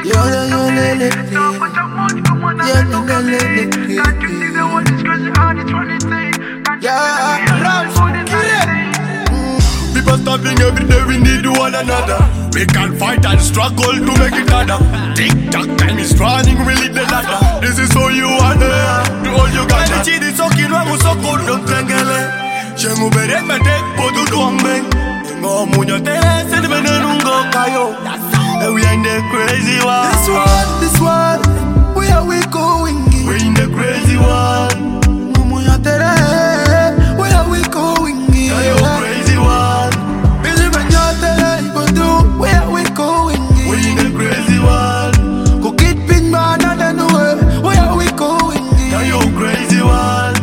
People starving every day, we need one another. We can fight and struggle to make it harder. Tick-tock, time is running, we lead the ladder. This is all you want, to all you got. Chidi soki no musoko don't tengele. Shengu bere mete podu duamben. Ngo munyo tele se de benungo kayo. We are in the crazy one. This one, where are we going? We in the crazy one. Munyo tele, where are we going? Kayo crazy one. Busy benyo tele, podu, where are we going? We in the crazy one. Go get pin man and then where are we going? Kayo crazy one.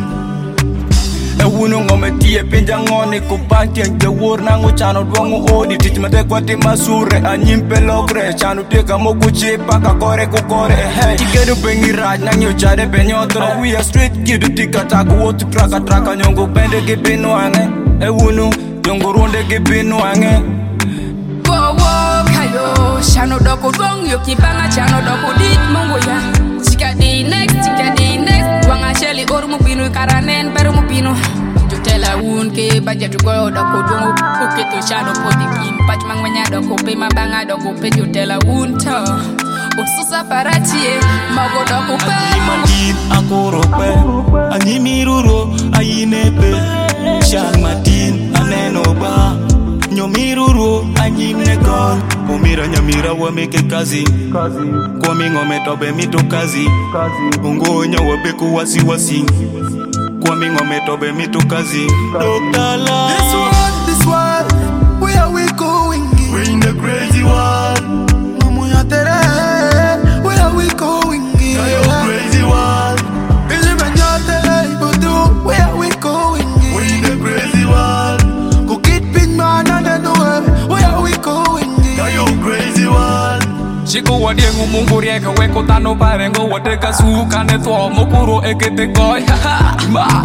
Uno ngome tie pinja ngoni kupanti anje wurna nguchano duangu odi tichmate kwati masure anyimpe logre chanu teka moku chipa kakore kukore hey tikedu pengi raj nangyo chade penyotro we are street kid tika taku wotu traka nyongo pende kipinu ange uno nyongo runde kipinu ange wo kayo chano doko duang yo kipanga chano doko dit mongo ya tika di next wanga cheli ormu pinu karanen beru mu pinu tela un ke baja to go doko dungu uke to shadow podi kin patch mangwenya doko pe mabanga doko pe tela un to ususa paratie mago doko pe Matin akorope anyimiruro ayinepe Shang Martin anenoba nyomiruro anyimnekon umira nyamira wameke kazi kwa mingome tobe mito kazi ungonya wabeku wasi kwa mingome tobe mito kazi Doktala This one, where are we going? We in the crazy one. Munyo tele, where are we going? Kayo crazy one. Busy benyo tele, podu, where are we going? We in the crazy one. Go get pin man and then where are we going? Kayo crazy one. Chico wadiengu mungu rieka weko tano parengo wateka suka ne thwa mokuro ekete goy mad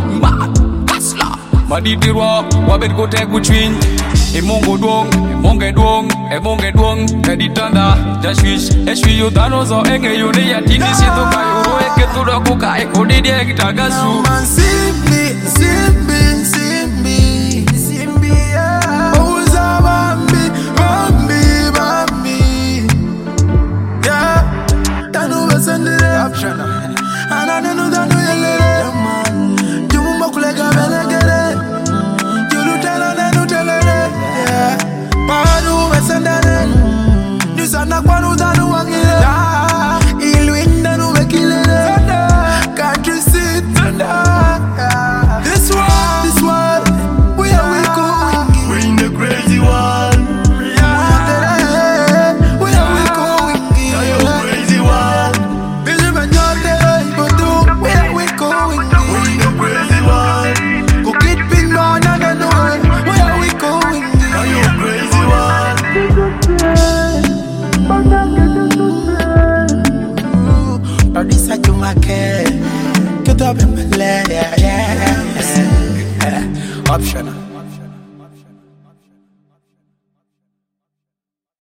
hasla maditirwa wabet kote kuchwin emongo duong editanda jashwish eshwi yudano zo enge yone yatini sito kayuro eketudo kuka ekodidi ekitagasu Man, Simbi, yeah. Always a Bambi. Yeah, Tanu was in the option. And I know that you let man. You must let go, you tell her, yeah. Padu was in the you said not one who done one. He'll win the new killer. Can't you see it? This one, where are we going? We in the crazy one. Where are we going? Kayo crazy one. Busy benyo tele, podu, where are we going? We in the crazy one. Go get pin man and then where are we going? Kayo crazy one. This a Jumake, get up in my leg, yeah. Optional.